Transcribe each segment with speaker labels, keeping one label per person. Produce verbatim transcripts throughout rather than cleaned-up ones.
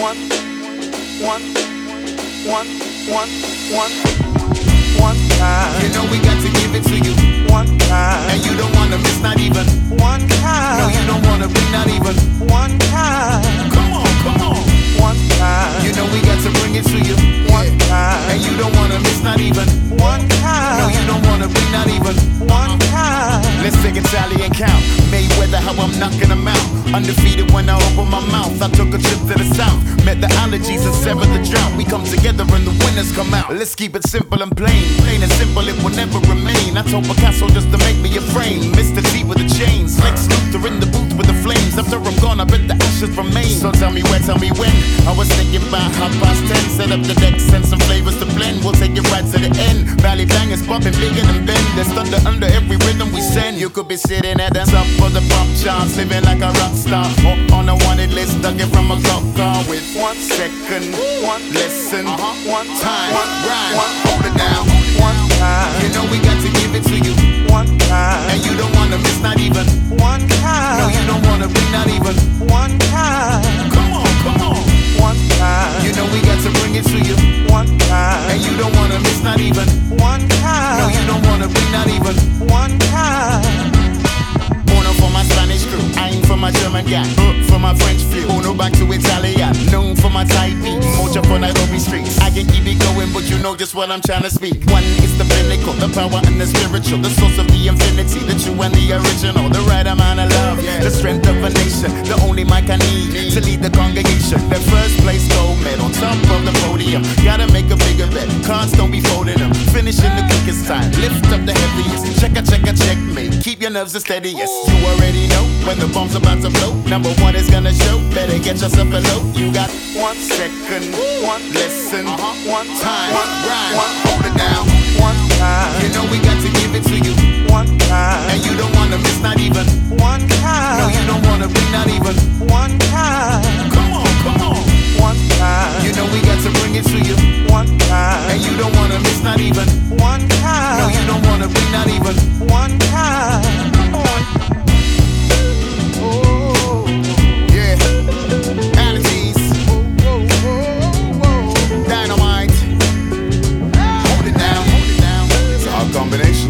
Speaker 1: one, one, one, one, one, one time.
Speaker 2: You know we got to give it to you
Speaker 1: one time,
Speaker 2: and you don't wanna miss not even
Speaker 1: one time.
Speaker 2: No, you don't wanna be not even
Speaker 1: one time.
Speaker 2: Come on, come on.
Speaker 1: One time.
Speaker 2: You know we got to bring it to you
Speaker 1: one time,
Speaker 2: and you don't wanna miss not even
Speaker 1: one time.
Speaker 2: No, you don't wanna be not even
Speaker 1: one time.
Speaker 2: Let's take a tally and count Mayweather, how I'm knocking them out. Undefeated when I open my mouth. I took a trip to the south, met the allergies and severed the drought. We come together and the winners come out. Let's keep it simple and plain, plain and simple, it will never remain. I told Picasso just to make me a frame. Mister T with the chains, Lex Luthor in the booth with the flames. After I'm gone, I bet the ashes remain. So tell me where, tell me when. I was thinking about half past ten. Set up the decks and some flavors to blend. We'll take it right to the end. Valley bangers bumping bigger than Ben. There's thunder under every rhythm we send. You could be sitting at the top of the pop charts, living like a rock star, or on a wanted list, dug it from a cop car with one second,
Speaker 1: one
Speaker 2: listen,
Speaker 1: uh-huh. one
Speaker 2: time,
Speaker 1: one
Speaker 2: rhyme,
Speaker 1: one
Speaker 2: hold it down.
Speaker 1: One time.
Speaker 2: You know we got to give it to you
Speaker 1: one time,
Speaker 2: and you don't wanna miss not even
Speaker 1: one time.
Speaker 2: No, you don't wanna be not even
Speaker 1: one time.
Speaker 2: Come on, come on.
Speaker 1: One time.
Speaker 2: You know we got to bring it to you
Speaker 1: one time,
Speaker 2: and you don't wanna miss not even
Speaker 1: one time.
Speaker 2: No, you don't wanna be not even
Speaker 1: one time.
Speaker 2: Uno for my Spanish crew, I'm for my German gang, uh, for my French few, Uno back to Italian, known for my Thai beat, Moja for Nairobi streets. I can keep it going, but you know just what I'm trying to speak. One is the pinnacle, the power and the spiritual, the source of the infinity, the true and the original, the right amount of love, the strength of a nation, the only mic I need to lead the congregation. The first place gold medal, top of the podium, gotta make a bigger bet, cards don't be folding them, finishing the quickest time, lift up the heaviest, check a check a checkmate, keep your nerves the steadiest. You already know when the bomb's about to blow, number one is gonna show, better get yourself a low. You got one second,
Speaker 1: one
Speaker 2: listen,
Speaker 1: uh-huh. one
Speaker 2: time,
Speaker 1: one
Speaker 2: rhyme,
Speaker 1: one
Speaker 2: hold it down.
Speaker 1: One time.
Speaker 2: You know we got to give it to you
Speaker 1: one time,
Speaker 2: and you don't wanna miss not even
Speaker 1: one time.
Speaker 2: No, you don't wanna be not even
Speaker 1: one time.
Speaker 2: Come on, come on.
Speaker 1: One time.
Speaker 2: You know we got to bring it to you
Speaker 1: one time,
Speaker 2: and you don't wanna miss not even
Speaker 1: one time.
Speaker 2: No, you don't wanna be not even
Speaker 1: one time.
Speaker 2: Oh, yeah. Allergies, dynamite. Hold it down, hold it down. It's our combination.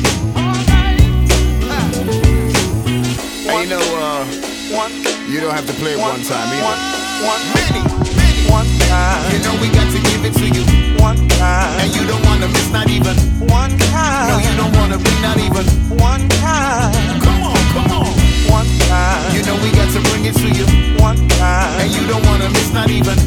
Speaker 2: Hey, you know, uh,
Speaker 1: one,
Speaker 2: you don't have to play it one, one time either.
Speaker 1: One, one,
Speaker 2: many, many.
Speaker 1: One time.
Speaker 2: You know we got to give it to you
Speaker 1: one time,
Speaker 2: and you don't wanna miss not even
Speaker 1: one time.
Speaker 2: No, you don't wanna be not even
Speaker 1: one time.
Speaker 2: Come on, come on.
Speaker 1: One time.
Speaker 2: You know we got to bring it to you
Speaker 1: one time,
Speaker 2: and you don't wanna miss not even